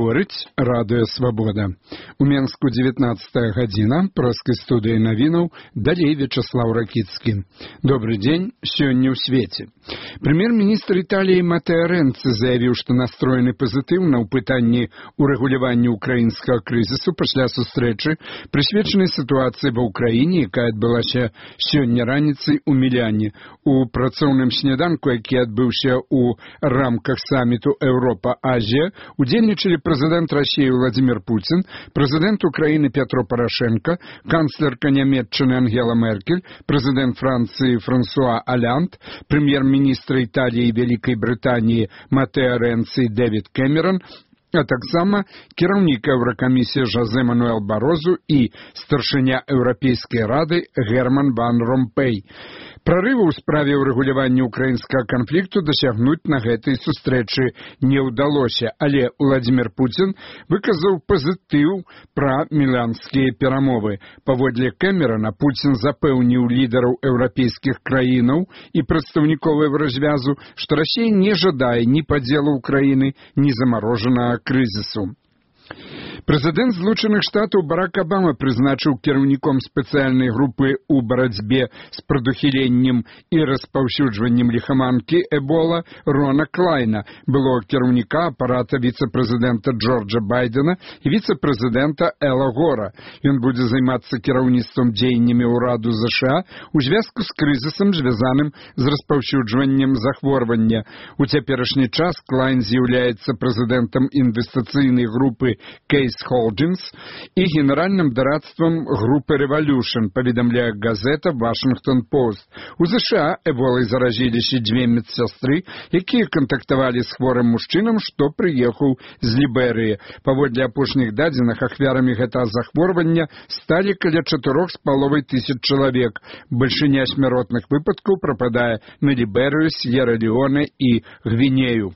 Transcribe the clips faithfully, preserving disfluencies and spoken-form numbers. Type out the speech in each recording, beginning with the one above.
Гаворыць радыё Свабода. У Менску дзевятнаццатая гадзіна, праскай студыі навінаў, далей Вячаслаў Ракіцкі. Добрый дзень, сёння ў свеце. Прэм'ер-міністр Італіі Матэа Рэнци заявіў, што настроены пазітыўна ў пытанні урэгулявання ўкраінскага крызісу пасля сустрэчы, прысвечанай сітуацыі ва ўкраіне, якая адбылася сёння раніцай у Міляне. У працоўным сняданку, які адбыўся ў рамках саміту Еўропа-Азія, удзельнічалі прэзідэнт Расіі Владзімір Пуцін, прэзідэнт Украіны Пятро Парашенко, канцлерка Нямецчыны Ангела Меркель, прэзідэнт Францыі Франсуа Аллянд, прэм'ер-міністр Італіі і Вялікай Брытаніі Матэа Рэнци і Дэвід Кэмерон, а таксама кіраўнік Еўракамісіі Жозе Мануэл Барозу і старшыня Еўрапейскай рады Герман ван Ромпэй. Прарыву ў справе ўрэгулявання ўкраінскага канфлікту дасягнуць на гэтай сустрэчы не ўдалося, але Владзімір Пуцін выказаў пазітыў пра міланскія перамовы. Паводле Кэмерана, Пуцін запэўніў лідараў еўрапейскіх краінаў і прадстаўнікоў Еўразвязу, што Расія не жадае ні падзелу Украіны, ні замарожанага крызісу. Прэзідэнт Злучаных Штатаў Барак Абама прызначыў кіраўніком спецыяльнай групы ў барацьбе з прадухіленнем і распаўсюджваннем ліхаманкі Эбола Рона Клайна, былого кіраўніка апарата віцэ-прэзідэнта Джорджа Байдена і віцэ-прэзідэнта Эла Гора. Ён будзе займацца кіраўніцтвам дзеяннямі ўраду ЗША у звязку з крызісам, звязаным з распаўсюджваннем захворвання. У цяперашні час Клайн з'яўляецца прэзідэнтам інвестыцыйнай групы Кейс Холдинс і генеральным дарадствам групы Revolution, паведамляе газета Washington Post. У ЗША эболай заразіліся дзве медсястры, якія кантактавалі з хворым мужчынам, што прыехаў з Ліберыі. Паводле апошніх дадзеных, ахвярамі гэтага захворвання сталі каля чатырох з паловай тысяч чалавек. Бальшыня смяротных выпадкаў прападае на Ліберыю, Сьерра-Леоне і Гвінею.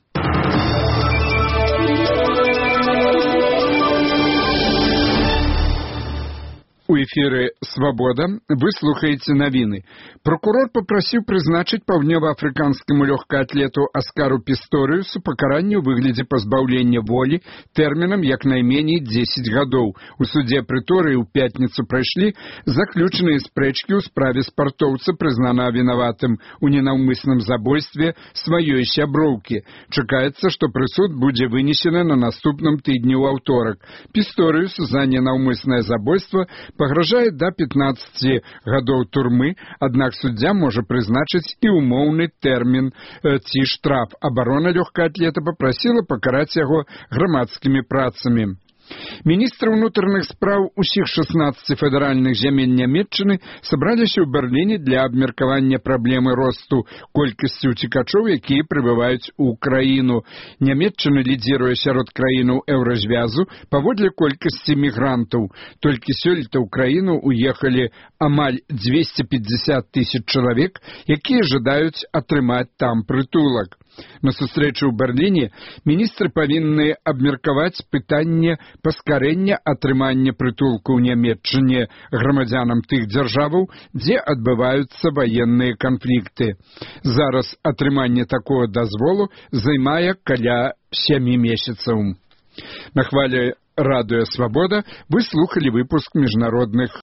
У эфіры «Свабода» вы слухаеце навіны. Прокурор папрасіў прызначыць паўднёва-афрыканскаму лёгкаатлету Аскару Пісторыюсу пакаранне ў выглядзе пазбаўлення волі тэрмінам як найменей дзесяць гадоў. У судзе Прыторыі ў пятніцу прайшлі заключаныя спрэчкі ў справе спартоўца, прызнанага вінаватым у ненаўмысным забойстве сваёй сяброўкі. Чакаецца, што прысуд будзе вынесены на наступным тыдні ў аўторак. Пісторыюсу за ненаўмыснае забойства пагражае да пятнаццаці гадоў турмы, аднак суддзя можа прызначыць і умоўны тэрмін ці штраф. Абарона лёгкаатлета папрасіла пакараць яго грамадскімі працамі. Міністры ўнутраных спраў усіх шаснаццаці федэральных зямель Нямецчыны сабраліся ў Берліне для абмеркавання праблемы росту колькасці ўцекачоў, якія прыбываюць у краіну. Нямецчына лідзіруе сярод краінаў Еўразвязу паводле колькасці мігрантаў. Толькі сёлета ў краіну уехалі амаль дзвесце пятьдесят тысяч чалавек, якія жадаюць атрымаць там прытулак. На сустрэчы ў Берліне міністры павінны абмеркаваць пытанне паскарэння атрымання прытулку ў Нямецчыне грамадзянам тых дзяржаваў, дзе адбываюцца ваенныя канфлікты. Зараз атрыманне такога дазволу займае каля сямі месяцаў. На хвале радыё «Свабода» вы слухалі выпуск міжнародных